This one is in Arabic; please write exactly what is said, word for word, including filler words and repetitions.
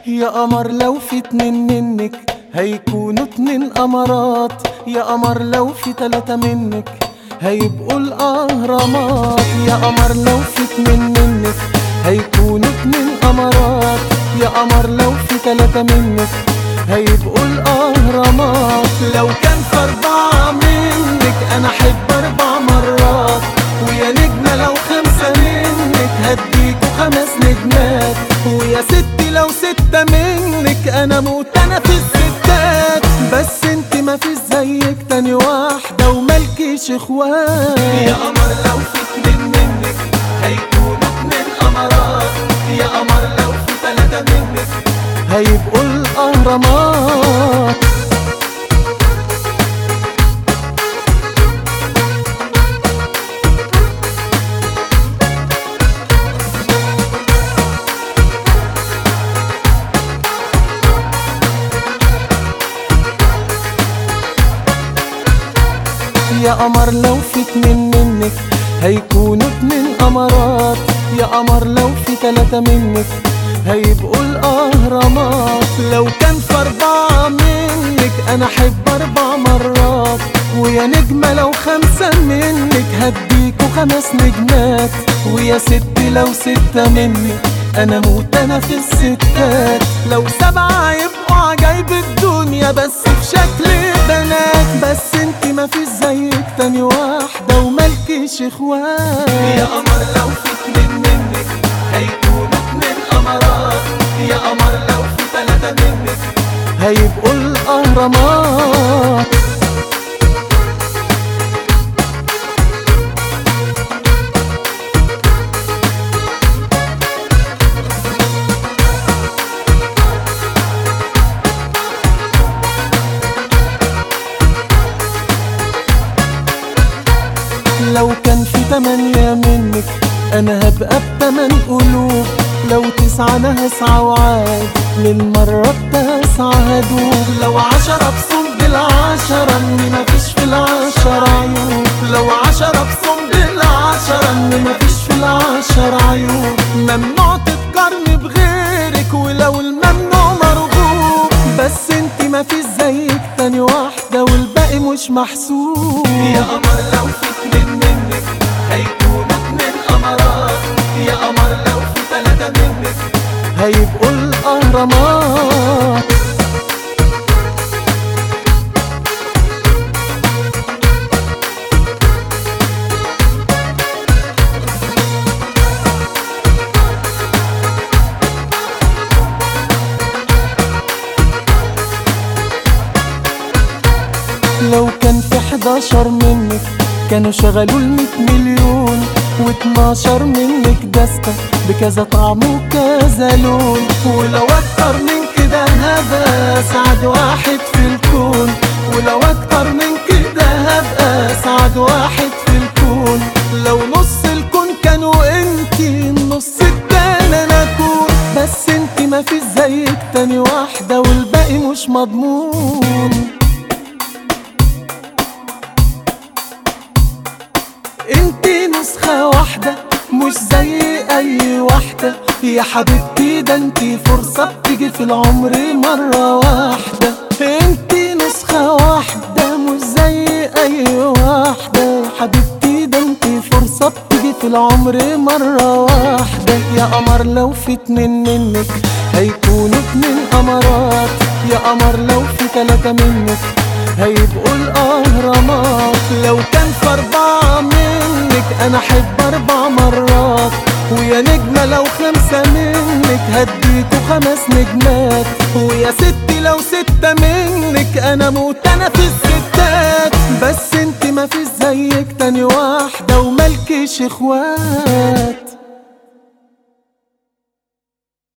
يا قمر لو في اتنين منك هيكونوا اتنين قمرات، يا قمر لو في تلاتة منك هيبقوا الأهرامات. يا قمر لو في اتنين منك هيكونوا اتنين قمرات، يا قمر لو في تلاتة منك هيبقوا الأهرامات. لو كان في أربعة منك أنا أحب أربع مرات، ويا نجمة لو خمسة منك هديكوا خمس نجمات، ويا ستي لو ستة منك أنا موت أنا في الستات. بس انت ما فيش زيك تاني واحدة ومالكيش اخوات. يا قمر لو في اتنين منك هيكونوا اتنين قمرات، يا قمر لو في تلاتة منك هيبقوا الأهرامات. يا قمر لو في اتنين منك هيكونوا اتنين قمرات، يا قمر لو في تلاتة منك هيبقوا الأهرامات. لو كان في أربعة منك أنا أحب أربع مرات، ويا نجمة لو خمسة منك هديكوا خمس نجمات، ويا ست لو ستة منك أنا موت أنا في الستات. لو سبعة يبقوا عجايب الدنيا بس في شكل بنات، بس انت ما فيش زيك تاني واحدة ومالكيش اخوات. يا قمر لو في اتنين منك هيكونوا اتنين قمرات، يا قمر لو في تلاتة منك هيبقوا الأهرامات. لو كان في تمانية منك أنا هبقى بتمن قلوب، لو تسعة أنا هسعى وعاد للمرة التاسعة هدوب. لو عشرة بصم بالعشرة إني مفيش في العشرة عيوب، لو عشرة بصم بالعشرة إني مفيش في العشرة عيوب. ممنوع تتقارني بغيرك ولو الممنوع مرغوب، بس انتي مفيش زيك تاني واحدة والباقي مش محسوب. يا قمر لو في اتنين منك هيكونوا اتنين قمرات، يا قمر لو في تلاتة منك هيبقوا الأهرامات. لو كان في حداشر منك كانوا شغلوا الميت مليون، واتناشر منك دستة بكذا طعم وكذا لون. ولو اكتر من كده هبقى اسعد واحد في الكون، ولو اكتر من كده هبقى اسعد واحد في الكون. لو نص الكون كانوا انتي النص التاني انا اكون، بس انتي مفيش زيك تاني واحدة والباقي مش مضمون. انتي نسخة واحدة مش زي اي واحدة يا حبيبتي، ده انتي فرصة بتيجي في العمر مرة واحدة. انتي نسخة واحدة مش زي اي واحدة يا حبيبتي، ده انتي فرصة بتيجي في العمر مرة واحدة. يا قمر لو في اتنين منك هيكونوا اتنين قمرات، يا قمر لو في تلاتة منك هيبقوا الأهرامات. لو كان في أربعة منك أنا أحب أربع مرات، ويا نجمة لو خمسة منك هديكوا خمس نجمات، ويا ستي لو ستة منك أنا موت أنا في الستات. بس انت ما فيش زيك تاني واحدة ومالكيش اخوات.